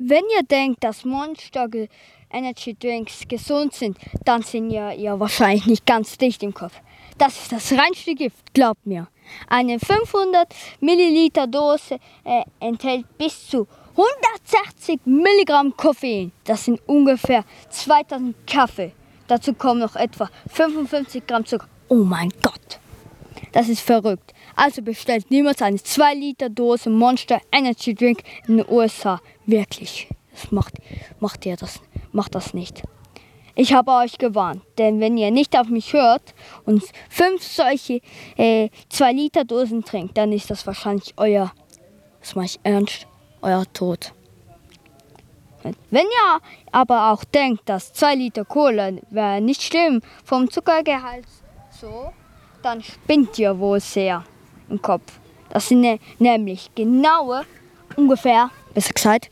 Wenn ihr denkt, dass Monster Energy Drinks gesund sind, dann sind ihr wahrscheinlich nicht ganz dicht im Kopf. Das ist das reinste Gift, glaubt mir. Eine 500 Milliliter Dose enthält bis zu 160 Milligramm Koffein. Das sind ungefähr 2000 Kaffee. Dazu kommen noch etwa 55 Gramm Zucker. Oh mein Gott, das ist verrückt. Also bestellt niemals eine 2 Liter Dose Monster Energy Drink in den USA. Wirklich, das macht das nicht. Ich habe euch gewarnt, denn wenn ihr nicht auf mich hört und 5 solche 2 Liter Dosen trinkt, dann ist das wahrscheinlich das mache ich ernst, euer Tod. Wenn ihr aber auch denkt, dass 2 Liter Cola wäre nicht schlimm vom Zuckergehalt so, dann spinnt ihr wohl sehr im Kopf. Das sind nämlich ungefähr, besser gesagt,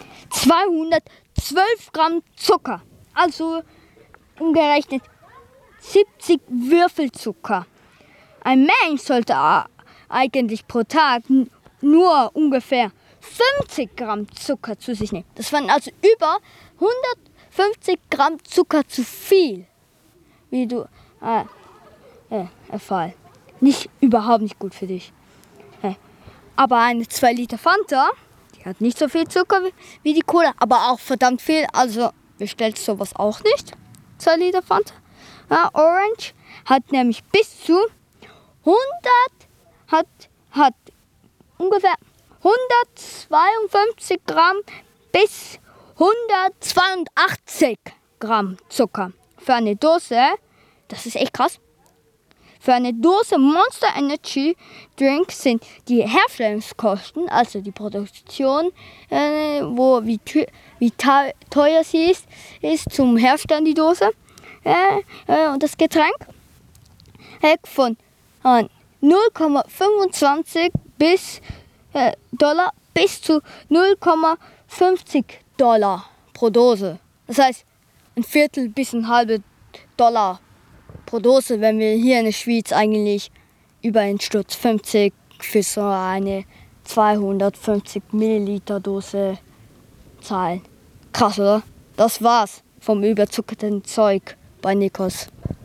212 Gramm Zucker. Also umgerechnet 70 Würfel Zucker. Ein Mensch sollte eigentlich pro Tag nur ungefähr 50 Gramm Zucker zu sich nehmen. Das waren also über 150 Gramm Zucker zu viel. Wie du erfahren. Überhaupt nicht gut für dich. Aber eine 2 Liter Fanta, die hat nicht so viel Zucker wie die Cola, aber auch verdammt viel. Also bestellt sowas auch nicht. 2 Liter Fanta. Orange hat nämlich bis zu 100, ungefähr 152 Gramm bis 182 Gramm Zucker. Für eine Dose, das ist echt krass, für eine Dose Monster Energy Drink sind die Herstellungskosten, also die Produktion, wie teuer sie ist zum Herstellen die Dose und das Getränk von 0,25 Dollar bis zu 0,50 Dollar pro Dose. Das heißt, ein Viertel bis ein halbe Dollar pro Dose, wenn wir hier in der Schweiz eigentlich über einen Stutz 50 für so eine 250 Milliliter Dose zahlen. Krass, oder? Das war's vom überzuckerten Zeug bei Nikos.